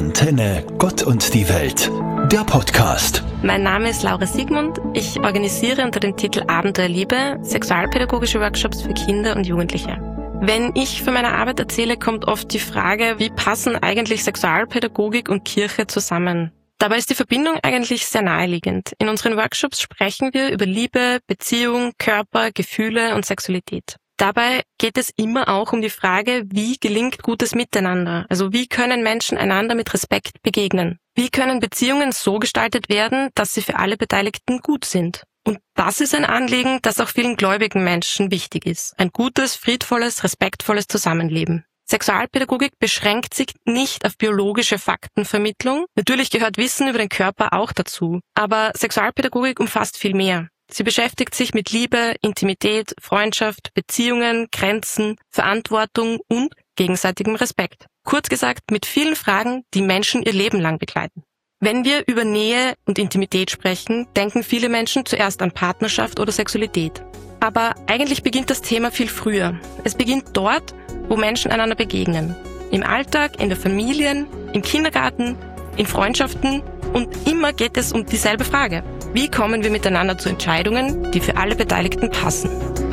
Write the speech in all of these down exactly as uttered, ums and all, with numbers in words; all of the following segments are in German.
Antenne Gott und die Welt, der Podcast. Mein Name ist Laura Siegmund. Ich organisiere unter dem Titel Abenteuerliebe sexualpädagogische Workshops für Kinder und Jugendliche. Wenn ich von meiner Arbeit erzähle, kommt oft die Frage, wie passen eigentlich Sexualpädagogik und Kirche zusammen? Dabei ist die Verbindung eigentlich sehr naheliegend. In unseren Workshops sprechen wir über Liebe, Beziehung, Körper, Gefühle und Sexualität. Dabei geht es immer auch um die Frage, wie gelingt gutes Miteinander? Also wie können Menschen einander mit Respekt begegnen? Wie können Beziehungen so gestaltet werden, dass sie für alle Beteiligten gut sind? Und das ist ein Anliegen, das auch vielen gläubigen Menschen wichtig ist. Ein gutes, friedvolles, respektvolles Zusammenleben. Sexualpädagogik beschränkt sich nicht auf biologische Faktenvermittlung. Natürlich gehört Wissen über den Körper auch dazu. Aber Sexualpädagogik umfasst viel mehr. Sie beschäftigt sich mit Liebe, Intimität, Freundschaft, Beziehungen, Grenzen, Verantwortung und gegenseitigem Respekt. Kurz gesagt, mit vielen Fragen, die Menschen ihr Leben lang begleiten. Wenn wir über Nähe und Intimität sprechen, denken viele Menschen zuerst an Partnerschaft oder Sexualität. Aber eigentlich beginnt das Thema viel früher. Es beginnt dort, wo Menschen einander begegnen. Im Alltag, in der Familie, im Kindergarten, in Freundschaften und immer geht es um dieselbe Frage. Wie kommen wir miteinander zu Entscheidungen, die für alle Beteiligten passen?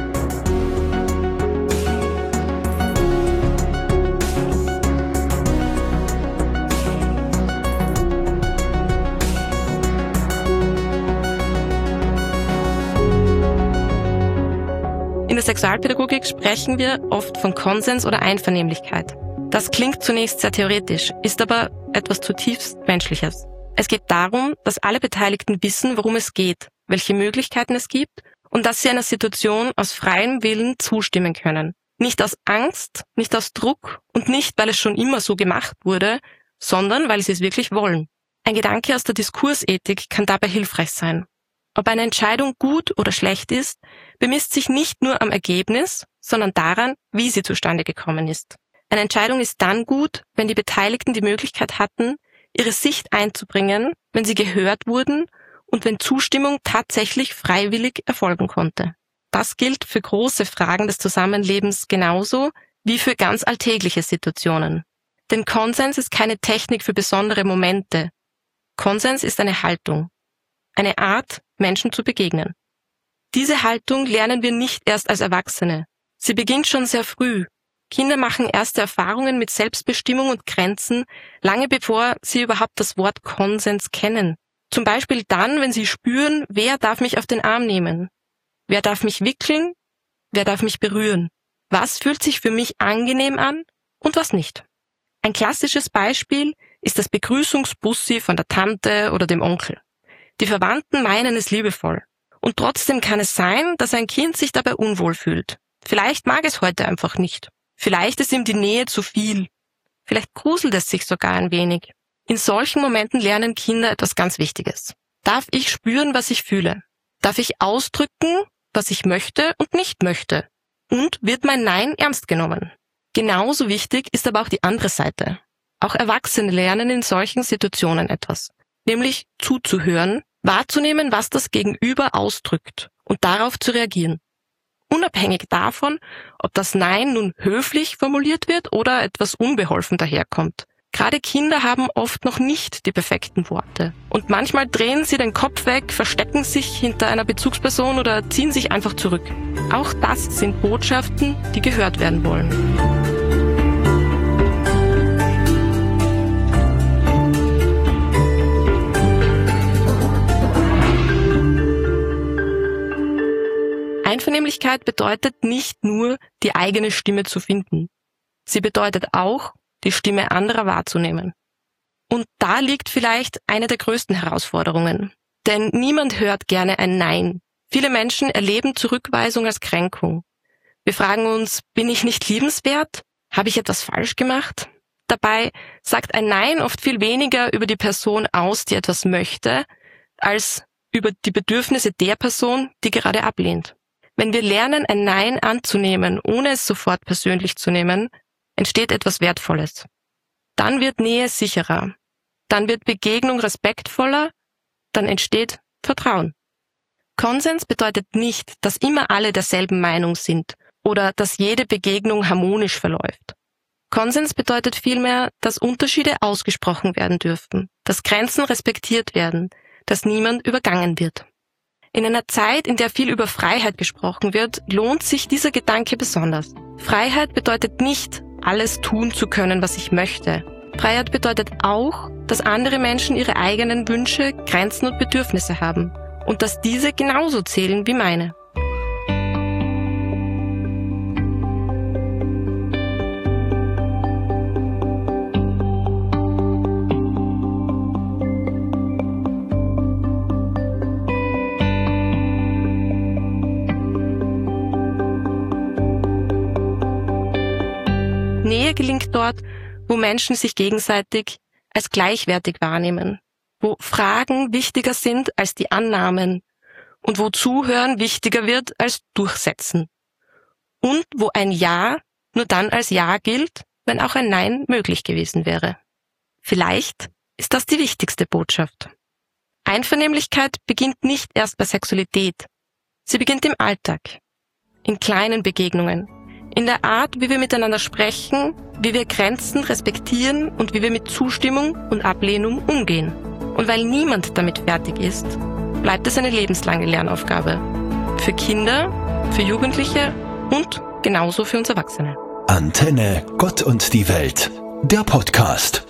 In der Sexualpädagogik sprechen wir oft von Konsens oder Einvernehmlichkeit. Das klingt zunächst sehr theoretisch, ist aber etwas zutiefst Menschliches. Es geht darum, dass alle Beteiligten wissen, worum es geht, welche Möglichkeiten es gibt und dass sie einer Situation aus freiem Willen zustimmen können. Nicht aus Angst, nicht aus Druck und nicht, weil es schon immer so gemacht wurde, sondern weil sie es wirklich wollen. Ein Gedanke aus der Diskursethik kann dabei hilfreich sein. Ob eine Entscheidung gut oder schlecht ist, bemisst sich nicht nur am Ergebnis, sondern daran, wie sie zustande gekommen ist. Eine Entscheidung ist dann gut, wenn die Beteiligten die Möglichkeit hatten, ihre Sicht einzubringen, wenn sie gehört wurden und wenn Zustimmung tatsächlich freiwillig erfolgen konnte. Das gilt für große Fragen des Zusammenlebens genauso wie für ganz alltägliche Situationen. Denn Konsens ist keine Technik für besondere Momente. Konsens ist eine Haltung, eine Art, Menschen zu begegnen. Diese Haltung lernen wir nicht erst als Erwachsene. Sie beginnt schon sehr früh. Kinder machen erste Erfahrungen mit Selbstbestimmung und Grenzen, lange bevor sie überhaupt das Wort Konsens kennen. Zum Beispiel dann, wenn sie spüren, wer darf mich auf den Arm nehmen? Wer darf mich wickeln? Wer darf mich berühren? Was fühlt sich für mich angenehm an und was nicht? Ein klassisches Beispiel ist das Begrüßungsbussi von der Tante oder dem Onkel. Die Verwandten meinen es liebevoll. Und trotzdem kann es sein, dass ein Kind sich dabei unwohl fühlt. Vielleicht mag es heute einfach nicht. Vielleicht ist ihm die Nähe zu viel. Vielleicht gruselt es sich sogar ein wenig. In solchen Momenten lernen Kinder etwas ganz Wichtiges. Darf ich spüren, was ich fühle? Darf ich ausdrücken, was ich möchte und nicht möchte? Und wird mein Nein ernst genommen? Genauso wichtig ist aber auch die andere Seite. Auch Erwachsene lernen in solchen Situationen etwas. Nämlich zuzuhören, wahrzunehmen, was das Gegenüber ausdrückt und darauf zu reagieren. Unabhängig davon, ob das Nein nun höflich formuliert wird oder etwas unbeholfen daherkommt. Gerade Kinder haben oft noch nicht die perfekten Worte. Und manchmal drehen sie den Kopf weg, verstecken sich hinter einer Bezugsperson oder ziehen sich einfach zurück. Auch das sind Botschaften, die gehört werden wollen. Einvernehmlichkeit bedeutet nicht nur, die eigene Stimme zu finden. Sie bedeutet auch, die Stimme anderer wahrzunehmen. Und da liegt vielleicht eine der größten Herausforderungen. Denn niemand hört gerne ein Nein. Viele Menschen erleben Zurückweisung als Kränkung. Wir fragen uns, bin ich nicht liebenswert? Habe ich etwas falsch gemacht? Dabei sagt ein Nein oft viel weniger über die Person aus, die etwas möchte, als über die Bedürfnisse der Person, die gerade ablehnt. Wenn wir lernen, ein Nein anzunehmen, ohne es sofort persönlich zu nehmen, entsteht etwas Wertvolles. Dann wird Nähe sicherer. Dann wird Begegnung respektvoller. Dann entsteht Vertrauen. Konsens bedeutet nicht, dass immer alle derselben Meinung sind oder dass jede Begegnung harmonisch verläuft. Konsens bedeutet vielmehr, dass Unterschiede ausgesprochen werden dürfen, dass Grenzen respektiert werden, dass niemand übergangen wird. In einer Zeit, in der viel über Freiheit gesprochen wird, lohnt sich dieser Gedanke besonders. Freiheit bedeutet nicht, alles tun zu können, was ich möchte. Freiheit bedeutet auch, dass andere Menschen ihre eigenen Wünsche, Grenzen und Bedürfnisse haben und dass diese genauso zählen wie meine. Nähe gelingt dort, wo Menschen sich gegenseitig als gleichwertig wahrnehmen, wo Fragen wichtiger sind als die Annahmen und wo Zuhören wichtiger wird als Durchsetzen und wo ein Ja nur dann als Ja gilt, wenn auch ein Nein möglich gewesen wäre. Vielleicht ist das die wichtigste Botschaft. Einvernehmlichkeit beginnt nicht erst bei Sexualität. Sie beginnt im Alltag, in kleinen Begegnungen, in der Art, wie wir miteinander sprechen, wie wir Grenzen respektieren und wie wir mit Zustimmung und Ablehnung umgehen. Und weil niemand damit fertig ist, bleibt es eine lebenslange Lernaufgabe. Für Kinder, für Jugendliche und genauso für uns Erwachsene. Antenne Gott und die Welt, der Podcast.